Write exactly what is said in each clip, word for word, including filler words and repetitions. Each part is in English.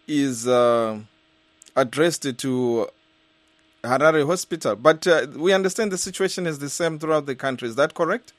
is uh, addressed to Harare Hospital, but uh, we understand the situation is the same throughout the country. Is that correct?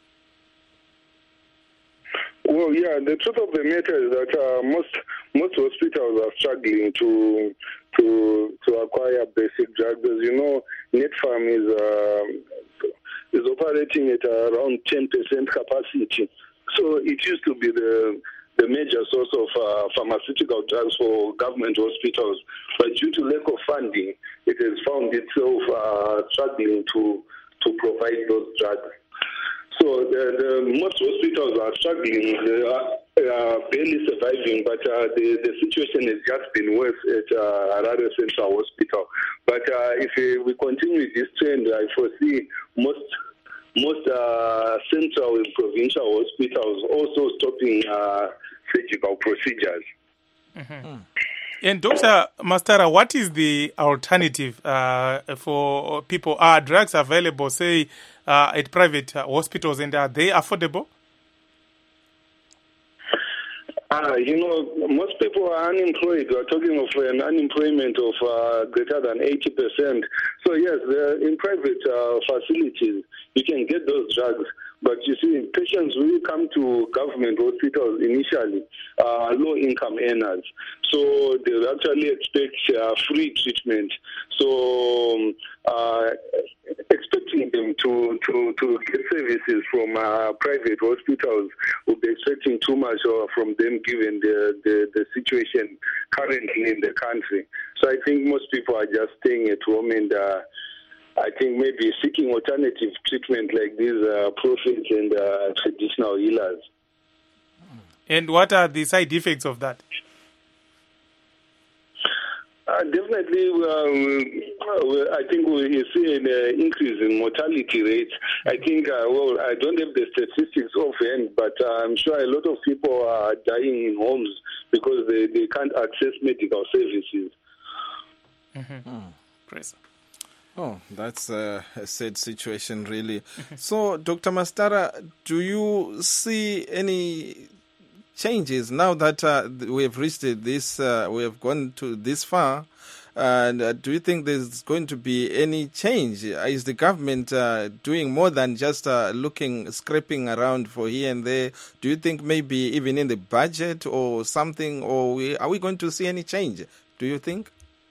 Well, yeah, the truth of the matter is that uh, most most hospitals are struggling to to to acquire basic drugs. As you know, Netfarm is uh, is operating at around ten percent capacity. So it used to be the the major source of uh, pharmaceutical drugs for government hospitals, but due to lack of funding, it has found itself uh, struggling to to provide those drugs. So the, the most hospitals are struggling, they are, uh, barely surviving, but uh, the, the situation has just been worse at uh, Harare Central Hospital. But uh, if uh, we continue this trend, I foresee most most uh, central and provincial hospitals also stopping uh, surgical procedures. Mm-hmm. Mm. And Doctor Mastara, what is the alternative uh, for people? Are drugs available, say, uh, at private uh, hospitals, and are they affordable? Uh, you know, most people are unemployed. We're talking of an unemployment of uh, greater than eighty percent. So, yes, in private uh, facilities, you can get those drugs. But you see, patients will come to government hospitals initially, uh, low-income earners. So they actually expect uh, free treatment. So uh, expecting them to, to, to get services from uh, private hospitals would be expecting too much uh, from them given the, the, the situation currently in the country. So I think most people are just staying at home and uh, I think maybe seeking alternative treatment like these uh, prophets and uh, traditional healers. And what are the side effects of that? Uh, definitely, uh, I think we see an uh, increase in mortality rates. I think, uh, well, I don't have the statistics offhand, but uh, I'm sure a lot of people are dying in homes because they, they can't access medical services. Mm-hmm. Mm. Praise. Oh, that's a, a sad situation, really. So, Doctor Mastara, do you see any changes now that uh, we have reached this, uh, we have gone to this far? And uh, do you think there's going to be any change? Is the government uh, doing more than just uh, looking, scraping around for here and there? Do you think maybe even in the budget or something, or we, are we going to see any change? Do you think?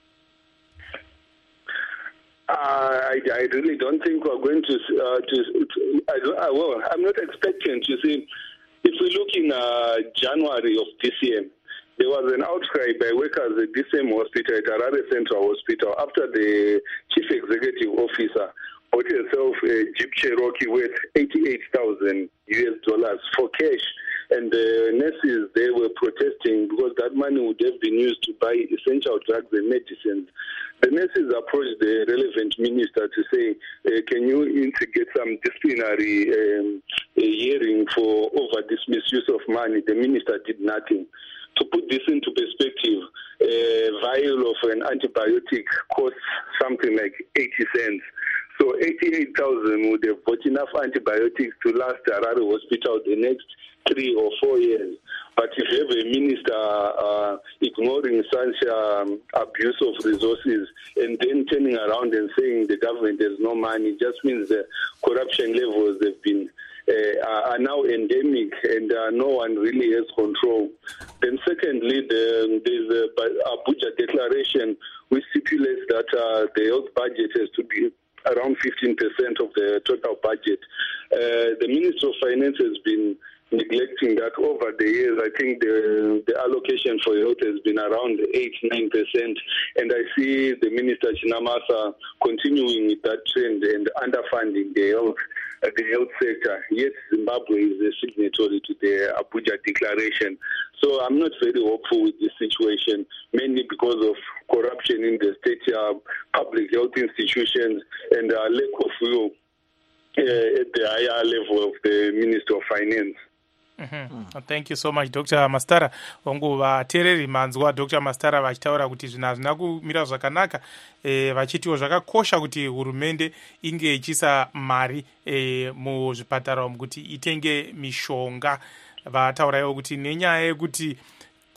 Uh, I, I really don't think we're going to. Uh, to, to I, I, well, I'm not expecting to see. If we look in uh, January of this year, there was an outcry by workers at the same hospital, at Harare Central Hospital, after the chief executive officer bought herself a Jeep Cherokee worth eighty-eight thousand U S dollars for cash. And the nurses, they were protesting because that money would have been used to buy essential drugs and medicines. The nurses approached the relevant minister to say, uh, can you instigate some disciplinary um, hearing for over this misuse of money? The minister did nothing. To put this into perspective, a vial of an antibiotic costs something like eighty cents. So eighty-eight thousand would have bought enough antibiotics to last Harare Hospital the next three or four years. But if you have a minister uh, ignoring such um, abuse of resources and then turning around and saying the government has no money, it just means the corruption levels have been uh, are now endemic and uh, no one really has control. Then secondly, the, there's the Abuja Declaration, which stipulates that uh, the health budget has to be around fifteen percent of the total budget. Uh, the Minister of Finance has been neglecting that over the years. I think the, the allocation for health has been around eight to nine percent. And I see the Minister Chinamasa continuing with that trend and underfunding the health, uh, the health sector. Yet Zimbabwe is a signatory to the Abuja Declaration. So I'm not very hopeful with this situation, mainly because of corruption in the state uh, public health institutions and uh, lack of will uh, at the higher level of the Minister of Finance. Mm-hmm. Mm. Thank you so much, Doctor Mastara. Vangu vateereri manzwa Doctor Mastara vachitaura kuti zvinhu hazvina kumira zvakanaka, e, vachitiwo zvakakosha kuti hurumende inge ichisa mari e, muzvipatara umu kuti itenge mishonga. Vataurawo kuti nenyaya yekuti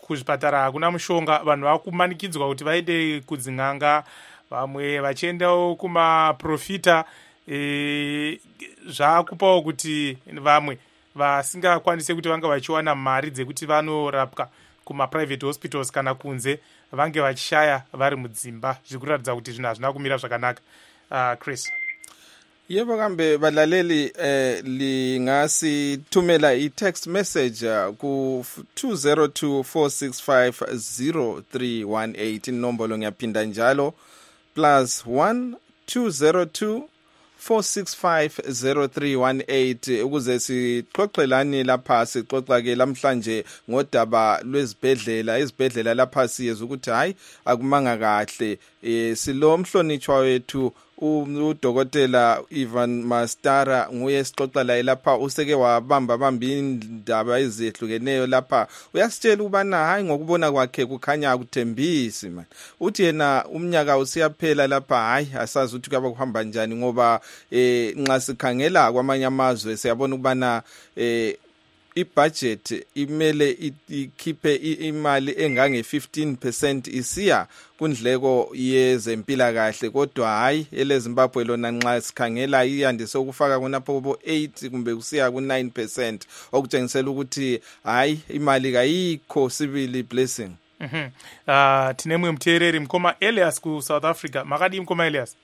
kuzvipatara hakuna mushonga, vanhu vakumanikidzwa kuti vaende kudzin'anga, vamwe vachiendawo kumaprofita. E, zvaakupawo kuti vamwe vasingakwanise kuti vange vachiwana mari dzekuti vanorapwa kumaprivate hospitals kana kunze vange vachishaya vari mudzimba, zviri kuratidza kuti zvinhu hazvina kumira zvakanaka. uh, Chris. Yebo kambe balaleli eh, lingasithumela i-text message uh, ku two zero two four six five zero three one eight, inombolo ngiyaphinda njalo plus one two zero two four six five zero three one eight ukuze sixoxelani lapha. Sixoxa ke lamhlanje ngodaba lwezibhedlela. Izibhedlela lapha siyeza ukuthi hayi akumanga kahle. E, silo mhlonitshwa wethu udokotela Ivan Mastara nguye sixoxa laye lapha, useke wabamba bamba indaba ezihlukeneyo lapha. Uyasitshela ubana hayi ngokubona kwakhe kukhanya akuthembisi man. Uthi yena umnyaka usiyaphela lapha, hayi asazi ukuthi kuba kuhamba njani ngoba eh nxa sikhangela kwamanye amazwe siyabona ukubana eh i-budget imele ikhiphe imali engange fifteen percent isiya kundleko yezempilakahle, kodwa hayi eleZimbabwe lona nxa sikhangela iyandise ukufaka kunapho bo eight kumbe kusiya ku nine percent, okutshengisela ukuthi hayi imali kayikho sibili blessing. Mhm. Ah, uh, tinemwe mthereri mkoma Elias ku South Africa. Makadi mkoma Elias.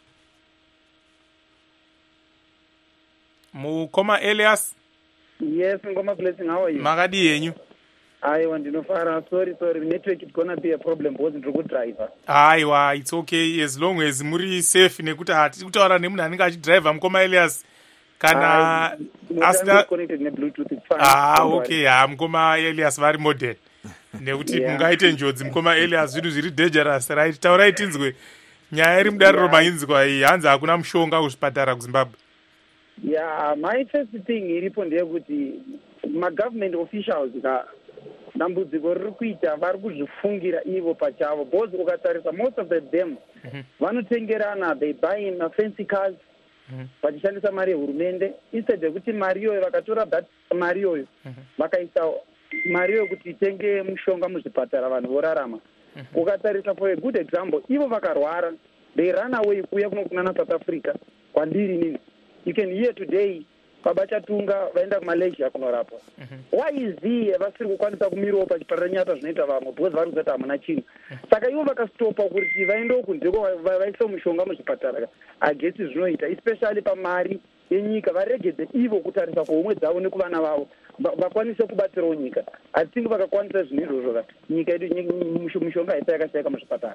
Mukoma Elias. Yes, Ngoma Blessing, how are you? Makadi yenyu. Aiwa, ndinofara. Sorry, sorry. Network is gonna be a problem because ndiri kudriver. Aiwa, it's okay as long as muri safe nekuti hati kutaura nemunhu anenge achidriver mukoma Elias. Kana asina connected ne Bluetooth it's fine. Ah, okay. Ah, mukoma Elias vari model. Nekuti mungaite njodzi mukoma Elias zvinhu zviri dangerous, right? Taurai tinzwe. Nyaya iri mudariro mainzwa iyi hanzi hakuna mushonga kuzvipatara kuZimbabwe. Yeah, my first thing iripo ndeyekuti ma-government officials ka dambudziko riri kuita vari kuzvifungira ivo pachavo, because ukatarisa most of the them vanotengerana, they buy in fancy cars vachishandisa mari yehurumende, instead yekuti mari iyoyo vakatora that mari iyoyo vakaisa mari iyoyo kuti itenge mushonga muzvipatara vanhu vorarama. Ukatarisa for a good example, ivo vakarwara they run away kuya kunokunana South Africa kwandiri nini. You can hear today baba chatunga vaenda kuMalaysia kunorapwa. Why is he vasiri kukwanisa kumirawo pachipatara nyata zvinoita vamwe because vari kuzati hamuna chinhu. Saka ivo vakastopa kuti vaendewo kunzveko vaise mushonga muzvipatara. Agesi zvinoita especially pamari yenyika varegedze ivo kutarisa kuhomwe dzavo nekuvana vavo vakwanise kubatsirawo nyika. Hatingi vakakwanisa zvinhu izvozvo nyika yedu mishonga haisa yakashayika muzvipatara.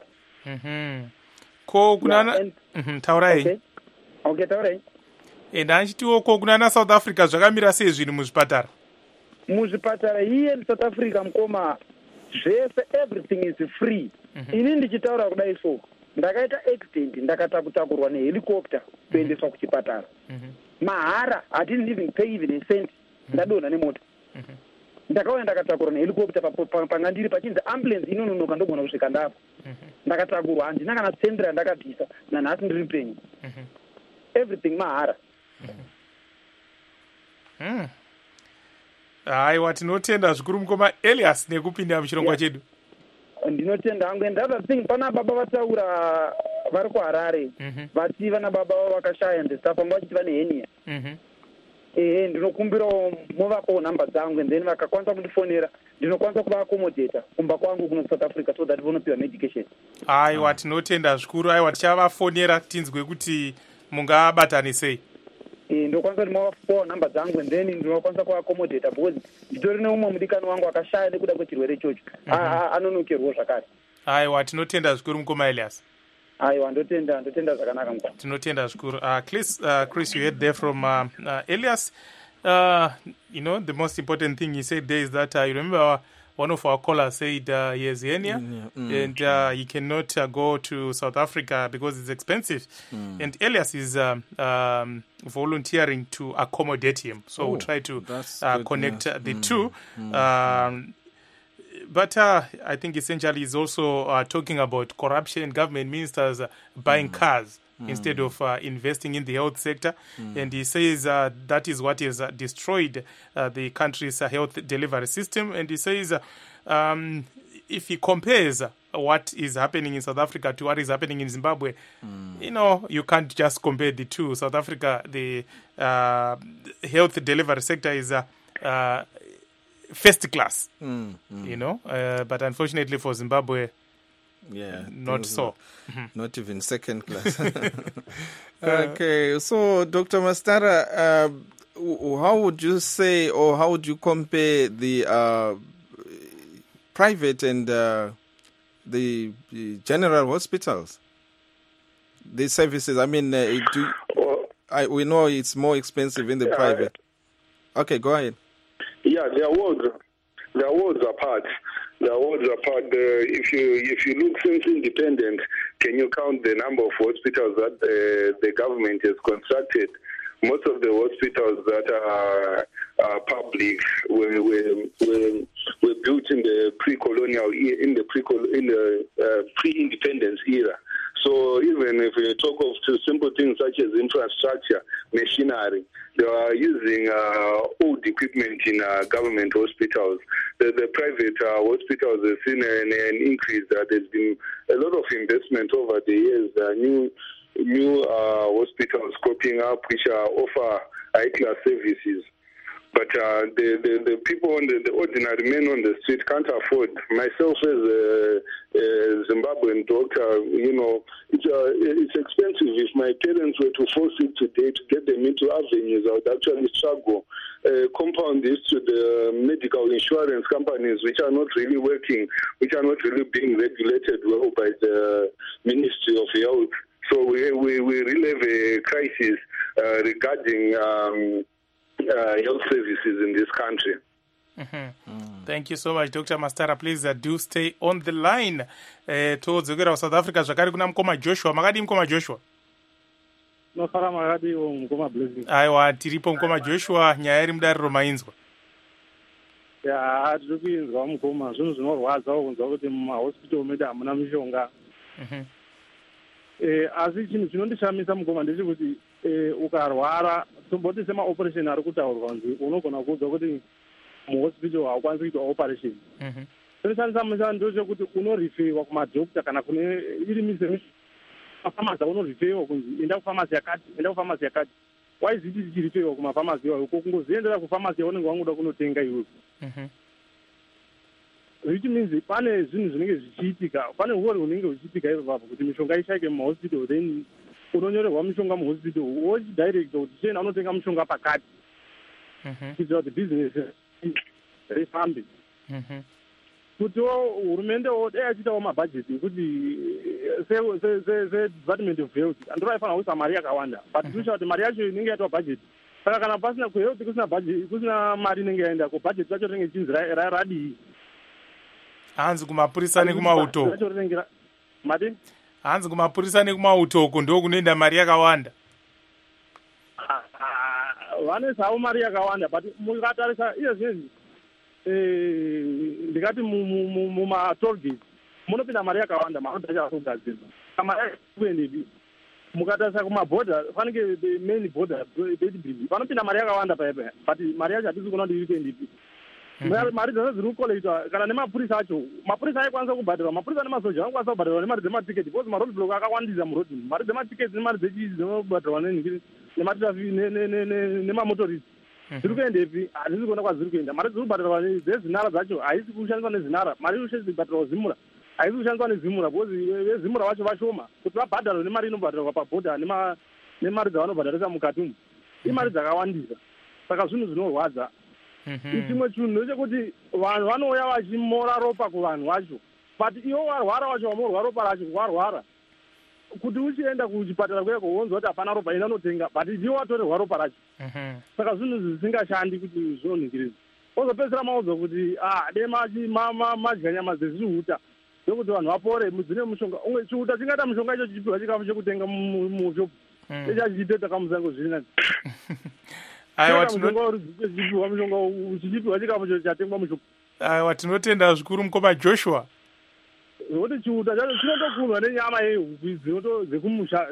Ko kunana taurai. Okay, taurai. And anchitiwo ko kunana South Africa zvakamira sei zvinhu muzvipatara? Muzvipatara here in South Africa mukoma zvese everything is free. Ini ndichitaura kudai so ndakaita accident ndakatakurwa nehelicopter kuendeswa kuchipatara. Mahara I didn't even pay even a cent. Ndadonha nemota. Ndakauya ndakatakurwa nehelicopter pangandiri pachinzi ambulance inononoka ndogona kusvika ndapo. Ndakatakurwa handina kana sendera ndakabvisa nanhasi ndiri penyu. Everything mahara. Hmm. Aiwa, tinotenda zvikuru mukoma Elias nekupinda muchirongwa chedu. Ndinotenda hangu. And other thing, pana baba vataura vari kuHarare vati vana baba vavo vakashaya and stuff anga vachiti vane henia. Eh, ndinokumbirawo muvapawo nhamba dzangu and then vakakwanisa kundifonera ndinokwanisa kuvaakomodheta kumba kwangu kuno South Africa so that vonopiwa medication. Aiwa, tinotenda zvikuru. Aiwa, tichavafonera tinzwe kuti mungabatani sei. Eh, ndokwanisa kuti mavapawo nhamba dzangu and then ndinokwanisa kuvaakomodheta because nditori neumwe mudikani wangu akashaya nekuda kwechirwere ichocho anonokerwawo zvakare. Aiwa, tinotenda zvikuru mukoma Elias. Aiwa, ndotenda ndotenda zvakanaka mukoma. Tinotenda zvikuru. Uh, Chris, uh, Chris, you heard there from uh, uh, Elias. Uh, you know, the most important thing he said there is that uh, you remember our, one of our callers said uh, he has hernia mm, and uh, he cannot uh, go to South Africa because it's expensive. Mm. And Elias is um, um, volunteering to accommodate him. So oh, we'll try to uh, connect uh, the mm, two. Mm, um, But uh, I think essentially he's also uh, talking about corruption, government ministers uh, buying mm. cars mm. instead of uh, investing in the health sector. Mm. And he says uh, that is what has uh, destroyed uh, the country's uh, health delivery system. And he says uh, um, if he compares what is happening in South Africa to what is happening in Zimbabwe, mm. you know, you can't just compare the two. South Africa, the uh, health delivery sector is uh, uh, first class, mm, mm. you know, uh, but unfortunately for Zimbabwe, yeah, not so. Not even second class. Okay, so Doctor Mastara, uh, how would you say, or how would you compare the uh, private and uh, the, the general hospitals, the services? I mean, uh, do, I, we know it's more expensive in the yeah, private. Okay, go ahead. Yeah, there was there was a part. There was a part. Uh, if you if you look since independent, can you count the number of hospitals that the, the government has constructed? Most of the hospitals that are, are public were, were were were built in the pre-colonial in the pre in the uh, pre-independence era. So even if we talk of simple things such as infrastructure, machinery, they are using uh, old equipment in uh, government hospitals. The, the private uh, hospitals have seen an, an increase. Uh, there's been a lot of investment over the years. Uh, new new uh, hospitals cropping up which uh, offer high-class services. But uh, the, the, the people, on the, the ordinary men on the street can't afford. Myself as a, a Zimbabwean doctor, you know, it's, uh, it's expensive. If my parents were to force it today to get them into avenues, I would actually struggle. Uh, compound this to the medical insurance companies, which are not really working, which are not really being regulated well by the Ministry of Health. So we, we, we really have a crisis uh, regarding um, Uh, health services in this country. Mm-hmm. Mm. Thank you so much, Doctor Mastara. Please uh, do stay on the line. Uh, todzokera South Africa zvakare kuna mukoma Joshua. Makadi mukoma Joshua? Nofara makadi mukoma Blessing. Aiwa, tiripo mukoma Joshua, nyaya iri mudariro mainzwa. Ya, tiri kuinzwa mukoma. Zvinhu zvinorwadza kunzwa kuti mumahospital medu hamuna mishonga. Mhm. Eh, asi chinhu chinondishamisa mukoma ndechekuti eh, ukarwara tomboti semaoperation ari kutaurwa nzi unogona kuudzwa kuti muhospital haukwanisi kuita operation. Chinoshamisa ndechekuti unorifeiwa kumadhokta kana kune iri mise mafamasi unorifeiwa kunzi enda kufamasi yakati enda kufamasi yakati. Waiziti tichirifeiwa kumafamasi iwayo uko kungoziendera kufamasi yaunenge wangoda kunotenga iwewe. Which means pane zvinhu zvinenge zvichiitika, pane uori hunenge huchiitika ipapo kuti mishonga ishaike mumahospital, then unonyorerwa mishonga muhospital wochidirecta kuti chena unotenga mishonga pakati kuitira kuti business rifambe. Kutiwo hurumendewo dai achiitawo mabhajeti ekuti sedepartment of health andiro aifanira kuisa mari yakawanda, but kusha kuti mari yacho inenge yaitwa bhajeti. Saka kana pasina kuhealth kusina bhajeti, kusina mari inenge yaenda ko bhajeti racho rinenge chinzi radii. Hanzi kumapurisa nekumauto. Mati? Hanzi kumapurisa nekumauto uko ndo kunoenda mari yakawanda. Vanesa mari yakawanda, but mukatarisa iye zvinhu eh ndikati muma toll gate munopinda mari yakawanda marodha achogadzirwa. Kama kuendepi mukatarisa kumaborder fanike main border bedibidi vanopinda mari yakawanda paipa, but mari yacho hatisi kuona kuti iri kuendepi. Mari dzose dziri kukolektwa kana nemapurisa acho, mapurisa aikwanisa kubhadharwa, mapurisa nemasoja anokwanisa kubhadharwa nemari dzematiketi, because maroad block akawandisa murodhi, mari dzematiketi nemari dzechii dzinobhadharwa nematrafi nemamotorisi dziri kuendepi, hatisi kuona kwaziri kuenda. Mari dziri kubhadharwa dzezinara dzacho haisi kushandiswa nezinara, mari iri kubhadharwa zimura haisi kushandiswa nezimura, because vezimura vacho vashoma kuti vabhadharwe nemari inobhadharwa pabhodha nemari dzavanobhadharisa mukati umu, imari dzakawandisa. Saka zvinhu zvinorwadza. Chimwe chinhu ndechekuti vanhu vanouya vachimora ropa kuvanhu vacho, but iwo warwara wacho wamorwa ropa racho warwara kuti uchienda kuchipatara kweko wonzwa kuti hapana ropa enda notenga, but ndiwo watorerwa ropa racho. Saka zvinhu zvisingashandi kuti zvinoningiriza. Ozopedzisira maudza kuti ah de madya nyama dzezvihuta ndokuti vanhu vapore dzine mushonga. Umwe chihuta chingaita mushonga icho chichipirwa chikafu chekutenga mushopu echachiiteta kamusango zviri aiwa tinotenda zvikuru mukoma Joshua. Kuti chihuta chacho chinotokunwa nenyama yehuku dzekumusha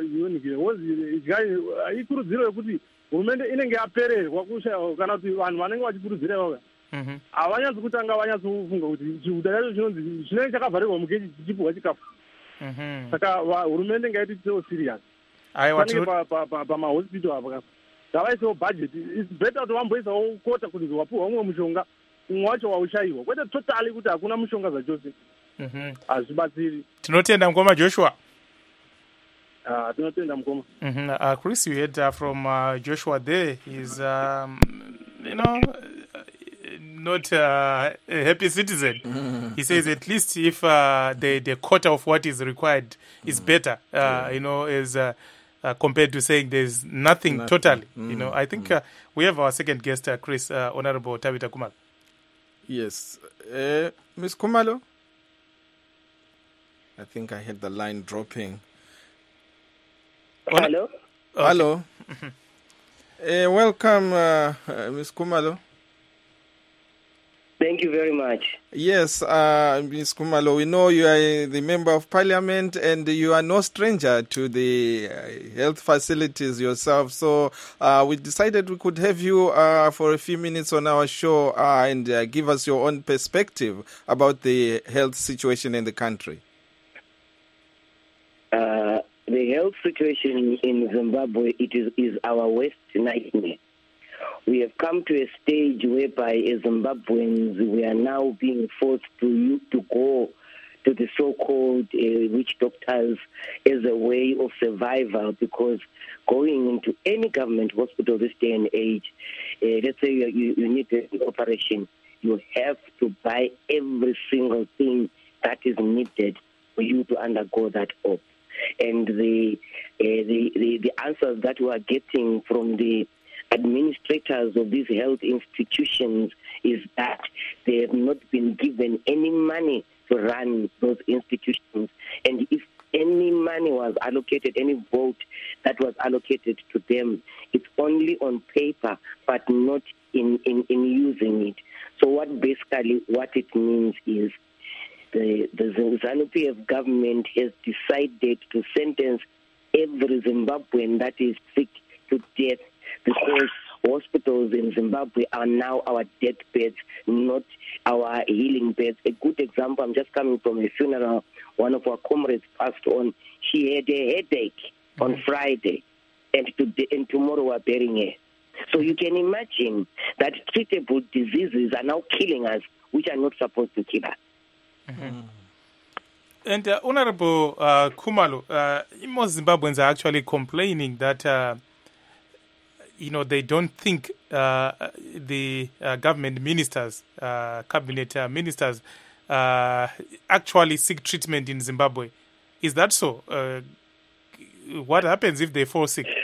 ikurudziro yekuti hurumende inenge yapererwa kana kuti vanhu vanenge vachikurudzira ivava havanyazi kutanga vanyazi kufunga kuti chiuta chacho chinonzi chinenge chakavharirwa mukechi chichipuhwa chikafu. Saka hurumende ngaiti so serious. Panenge pamahospital apa ngavaisewo budget. It's better kuti vamboisawo kota kuti wapuhwa umwe mushonga umwe wacho waushayiwa kwete totally kuti hakuna mushonga zvachose. Hazvibatsiri. Tinotenda Mukoma Joshua. Uh, mm-hmm. uh, Chris, you heard uh, from uh, Joshua there. He's, um, you know, not uh, a happy citizen. Mm-hmm. He says at least if uh, the, the quota of what is required is better, uh, yeah. you know, is uh, uh, compared to saying there's nothing, nothing. totally. Mm-hmm. You know, I think uh, we have our second guest, uh, Chris, uh, Honorable Tabitha Khumalo. Yes. Uh, Miz Khumalo? I think I had the line dropping. Hello. Okay. Hello. uh, welcome, uh, uh, Miz Khumalo. Thank you very much. Yes, uh, Miz Khumalo, we know you are the Member of Parliament and you are no stranger to the uh, health facilities yourself. So uh, we decided we could have you uh, for a few minutes on our show uh, and uh, give us your own perspective about the health situation in the country. Uh, the health situation in Zimbabwe, it is, is our worst nightmare. We have come to a stage whereby as Zimbabweans, we are now being forced to to go to the so-called uh, witch doctors as a way of survival, because going into any government hospital this day and age, uh, let's say you, you, you need an operation, you have to buy every single thing that is needed for you to undergo that op. And the, uh, the, the, the answers that we are getting from the administrators of these health institutions is that they have not been given any money to run those institutions. And if any money was allocated, any vote that was allocated to them, it's only on paper, but not in, in, in using it. So what basically what it means is the, the ZANU-P F government has decided to sentence every Zimbabwean that is sick to death, because hospitals in Zimbabwe are now our deathbeds, not our healing beds. A good example, I'm just coming from a funeral. One of our comrades passed on. She had a headache mm-hmm. on Friday, and, today, and tomorrow we're burying her. So you can imagine that treatable diseases are now killing us, which are not supposed to kill us. Mm-hmm. And uh, Honorable uh, Khumalo, uh, most Zimbabweans are actually complaining that uh, you know, they don't think uh, the uh, government ministers, uh, cabinet uh, ministers, uh, actually seek treatment in Zimbabwe. Is that so? Uh, what happens if they fall sick?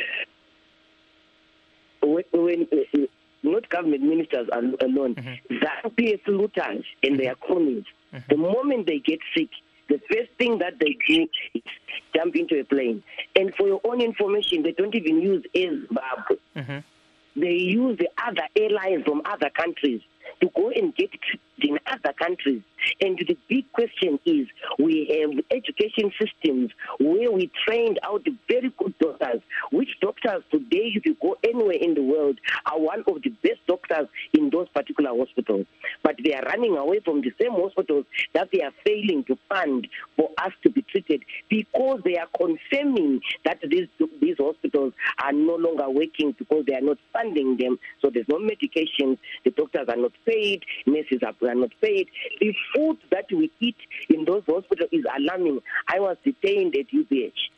When, when uh, not government ministers alone, mm-hmm. ZANU-P F looters and their cronies, mm-hmm. the moment they get sick, the first thing that they do is jump into a plane. And for your own information, they don't even use Air Zimbabwe. Mm-hmm. They use the other airlines from other countries to go and get treated in other countries. And the big question is, we have education systems where we trained out very good doctors, which doctors today, if you go anywhere in the world, are one of the best doctors in those particular hospitals. But they are running away from the same hospitals that they are failing to fund for us to be treated, because they are confirming that these, these hospitals are no longer working because they are not funding them. So there's no medications, the doctors are not paid, nurses are, are not paid. The food that we eat in those hospitals is alarming. I was detained at U B H.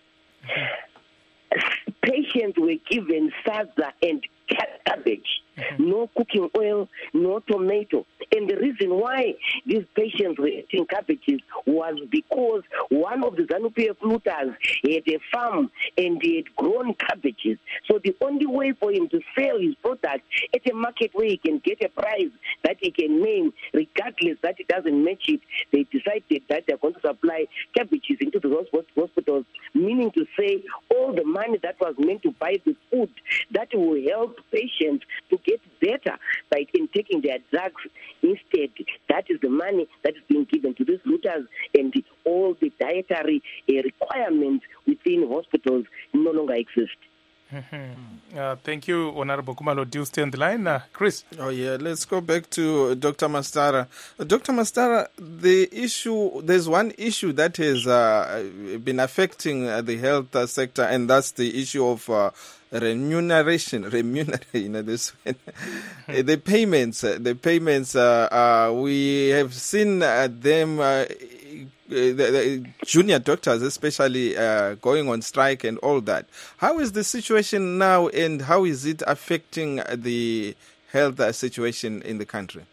Patients were given salsa and cabbage, mm-hmm. no cooking oil, no tomato. And the reason why these patients were eating cabbages was because one of the ZANU-P F looters had a farm and he had grown cabbages. So the only way for him to sell his product at a market where he can get a price that he can name, regardless that it doesn't match it, they decided that they're going to supply cabbages into the hospitals, meaning to say all the money that was meant to buy the food that will help patients to get better by in taking their drugs. Instead, that is the money that is being given to these looters, and the, all the dietary uh, requirements within hospitals no longer exist. Mm-hmm. Uh, thank you, Honorable Khumalo. Do you stay on the line? Uh, Chris? Oh, yeah. Let's go back to Doctor Mastara. Uh, Doctor Mastara, the issue, there's one issue that has uh, been affecting uh, the health uh, sector, and that's the issue of uh, remuneration. Remuneration, you know, this mm-hmm. the payments. Uh, the payments, uh, uh, we have seen uh, them. Uh, The, the junior doctors especially uh, going on strike and all that. How is the situation now, and how is it affecting the health situation in the country?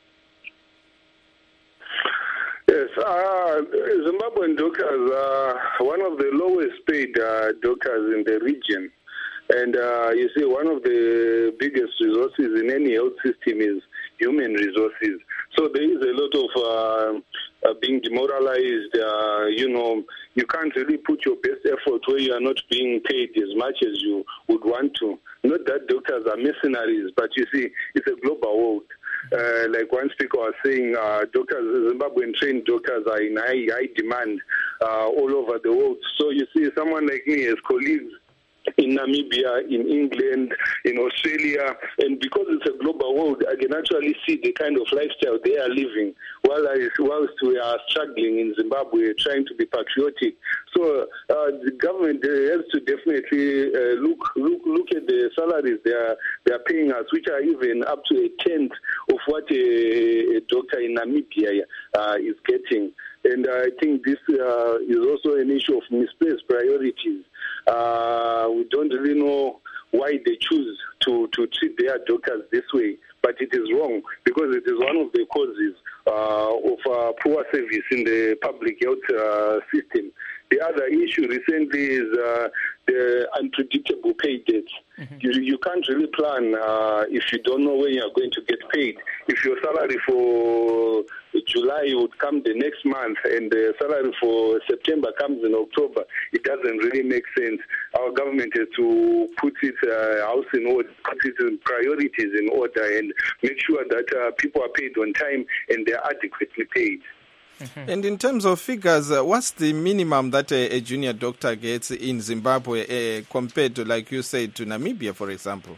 Yes, uh, Zimbabwean doctors are one of the lowest paid uh, doctors in the region. And uh, you see, one of the biggest resources in any health system is human resources. So there is a lot of uh, uh, being demoralized. Uh, you know, you can't really put your best effort where you are not being paid as much as you would want to. Not that doctors are mercenaries, but you see, it's a global world. Uh, like one speaker was saying, uh, doctors, Zimbabwean trained doctors are in high, high demand uh, all over the world. So you see, someone like me has colleagues in Namibia, in England, in Australia, and because it's a global world, I can actually see the kind of lifestyle they are living while I, whilst we are struggling in Zimbabwe, trying to be patriotic. So uh, the government has to definitely uh, look look look at the salaries they are they are paying us, which are even up to a tenth of what a, a doctor in Namibia uh, is getting. And uh, I think this uh, is also an issue of misplaced priorities. Uh, we don't really know why they choose to, to treat their doctors this way, but it is wrong because it is one of the causes uh, of uh, poor service in the public health uh, system. The other issue recently is uh, the unpredictable pay dates. Mm-hmm. You, you can't really plan uh, if you don't know when you are going to get paid. If your salary for July would come the next month and the salary for September comes in October, it doesn't really make sense. Our government has to put its uh, house in order, put its priorities in order, and make sure that uh, people are paid on time and they are adequately paid. Mm-hmm. And in terms of figures, uh, what's the minimum that a, a junior doctor gets in Zimbabwe uh, compared to, like you said, to Namibia, for example?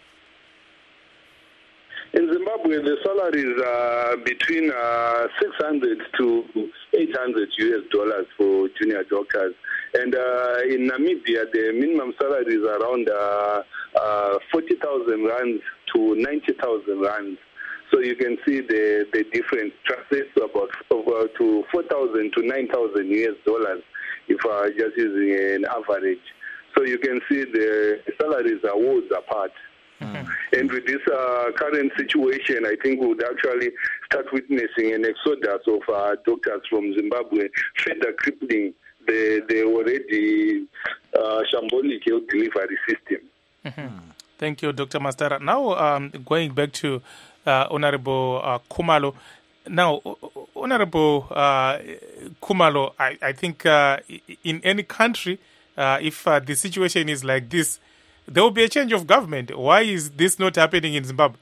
In Zimbabwe, the salaries are between uh, six hundred to eight hundred U S dollars for junior doctors. And uh, in Namibia, the minimum salary is around uh, uh, forty thousand rands to ninety thousand rands. So you can see the, the difference translates to about over to four thousand to nine thousand U S dollars if uh, just using an average. So you can see the salaries are worlds apart. Mm-hmm. And with this uh, current situation, I think we would actually start witnessing an exodus of uh, doctors from Zimbabwe, further crippling the, the already uh, shambolic health delivery system. Mm-hmm. Thank you, Doctor Mastara. Now, um, going back to uh, Honorable uh, Khumalo. Now, Honorable uh, Khumalo, I, I think uh, in any country, uh, if uh, the situation is like this, there will be a change of government. Why is this not happening in Zimbabwe?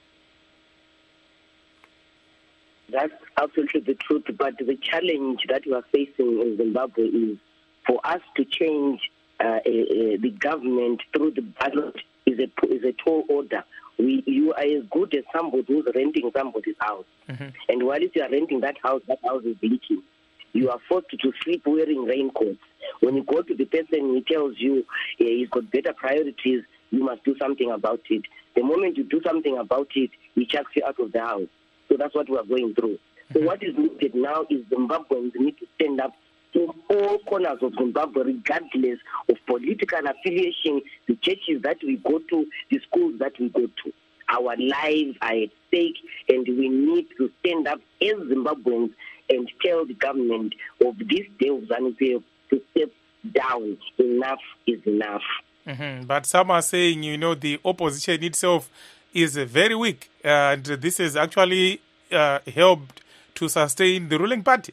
That's absolutely the truth. But the challenge that we are facing in Zimbabwe is for us to change uh, uh, the government through the ballot is a is a tall order. We, you are as good as somebody who's renting somebody's house. Mm-hmm. And while you are renting that house, that house is leaking. You are forced to sleep wearing raincoats. When you go to the person, he tells you uh, he's got better priorities, you must do something about it. The moment you do something about it, he chucks you out of the house. So that's what we are going through. Mm-hmm. So what is needed now is Zimbabweans need to stand up from all corners of Zimbabwe, regardless of political affiliation, the churches that we go to, the schools that we go to. Our lives are at stake, and we need to stand up as Zimbabweans and tell the government of this day of ZANU-P F to step down. Enough is enough. Mm-hmm. But some are saying, you know, the opposition itself is uh, very weak, and this has actually uh, helped to sustain the ruling party.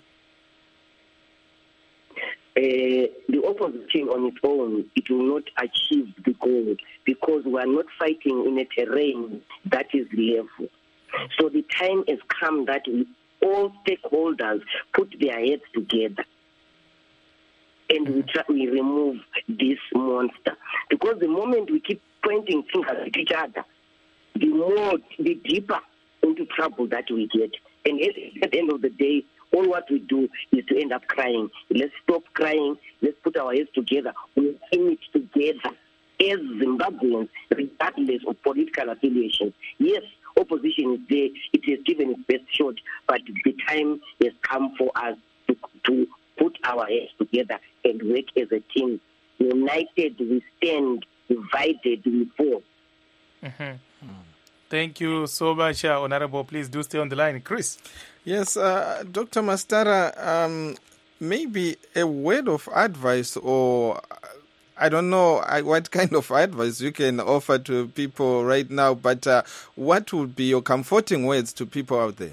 Uh, the opposition on its own, it will not achieve the goal because we are not fighting in a terrain that is level. So the time has come that we, all stakeholders put their heads together and and we try, we remove this monster. Because the moment we keep pointing fingers at each other, the more, the deeper into trouble that we get. And at the end of the day, all what we do is to end up crying. Let's stop crying. Let's put our heads together. We're in it together as Zimbabweans, regardless of political affiliation. Yes, opposition is there. It has given its best shot, but the time has come for us to, to put our heads together and work as a team. United we stand, divided we fall. Mm-hmm. Mm. Thank you so much, uh, Honorable. Please do stay on the line. Chris? Yes, uh, Doctor Mastara, um, maybe a word of advice, or I don't know what kind of advice you can offer to people right now, but uh, what would be your comforting words to people out there?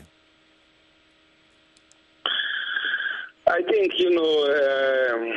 I think, you know, um,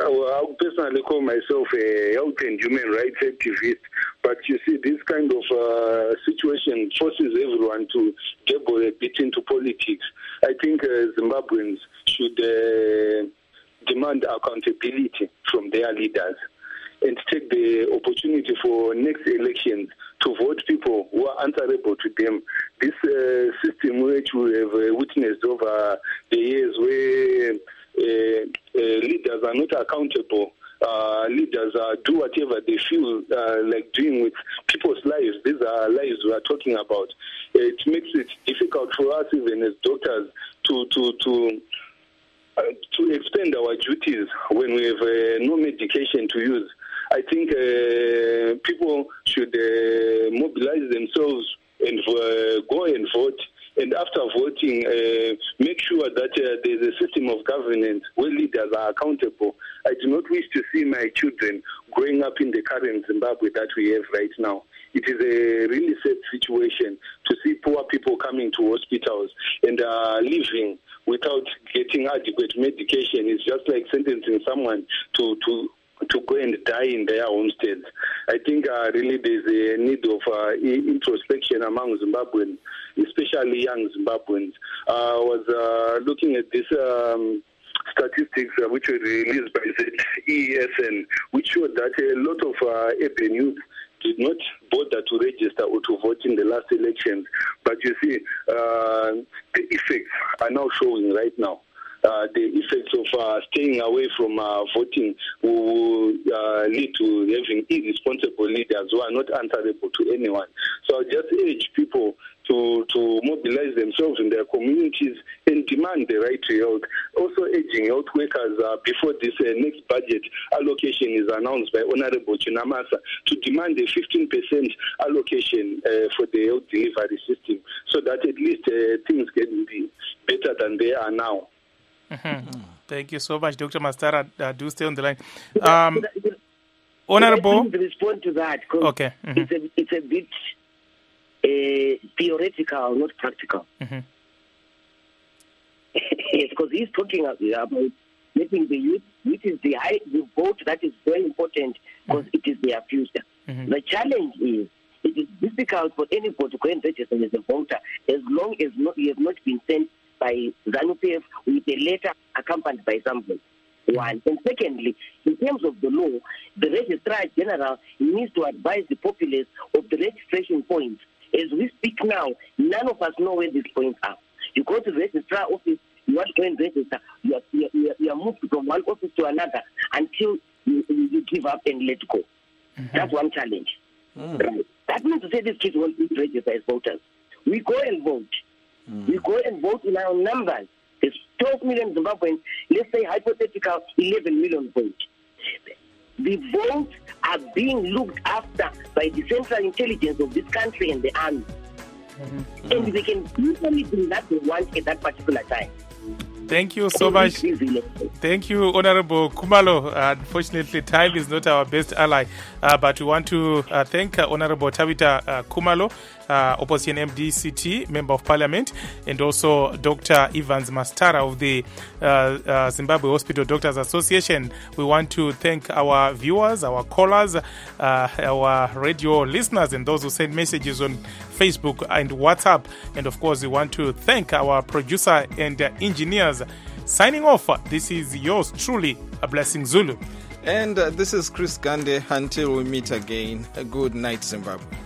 I personally call myself a health and human rights activist, but you see, this kind of uh, situation forces everyone to dabble a bit into politics. I think uh, Zimbabweans should uh, demand accountability from their leaders and take the opportunity for next elections to vote people who are answerable to them. This uh, system which we have uh, witnessed over the years where uh, uh, leaders are not accountable, uh, leaders uh, do whatever they feel uh, like doing with people's lives. These are lives we are talking about. It makes it difficult for us, even as doctors, to to to uh, to expend our duties when we have uh, no medication to use. I think uh, people should uh, mobilize themselves and uh, go and vote. And after voting, uh, make sure that uh, there's a system of governance where leaders are accountable. I do not wish to see my children growing up in the current Zimbabwe that we have right now. It is a really sad situation to see poor people coming to hospitals and uh, living without getting adequate medication. It's just like sentencing someone to, to to go and die in their homesteads. I think uh, really there's a need of uh, introspection among Zimbabweans, especially young Zimbabweans. Uh, I was uh, looking at this um, statistics uh, which were released by the E S N, which showed that a lot of uh, urban youth did not bother to register or to vote in the last elections. But you see, uh, the effects are now showing right now. Uh, the effects of uh, staying away from uh, voting will uh, lead to having irresponsible leaders who are not answerable to anyone. So I just urge people to, to mobilize themselves in their communities and demand the right to health. Also urging health workers uh, before this uh, next budget allocation is announced by Honorable Chinamasa to demand a fifteen percent allocation uh, for the health delivery system so that at least uh, things can be better than they are now. Mm-hmm. Thank you so much, Doctor Mastara. Uh, do stay on the line. Um, Honorable, Let me respond to that. Okay. Mm-hmm. It's a it's a bit uh, theoretical, not practical. Mm-hmm. Yes, because he's talking about making the youth, which is the high, the vote that is very important because mm-hmm. it is their future. Mm-hmm. The challenge is it is difficult for anybody to go and register as a voter as long as not, you have not been sent by ZANU-P F with a letter accompanied by something. One. And secondly, in terms of the law, the Registrar General needs to advise the populace of the registration points. As we speak now, none of us know where these points are. You go to the Registrar office, you want to go and register, you are, you are, you are moved from one office to another until you, you give up and let go. Mm-hmm. That's one challenge. Mm. Right? That means to say these kids won't be registered as voters. We go and vote. Mm. We go and vote in our numbers. There's twelve million Zimbabweans, let's say hypothetical eleven million votes. The votes are being looked after by the central intelligence of this country and the army. Mm-hmm. And they can do anything that they want at that particular time. Thank you so much. Thank you, Honorable Khumalo. Uh, unfortunately, time is not our best ally, uh, but we want to uh, thank uh, Honorable Tabitha uh, Khumalo, uh, Opposition M D C T, Member of Parliament, and also Doctor Evans Mastara of the uh, uh, Zimbabwe Hospital Doctors Association. We want to thank our viewers, our callers, uh, our radio listeners, and those who send messages on Facebook and WhatsApp. And of course, we want to thank our producer and uh, engineers, Signing off, this is yours truly, A Blessing Zulu. And uh, this is Chris Gande. Until we meet again, good night, Zimbabwe.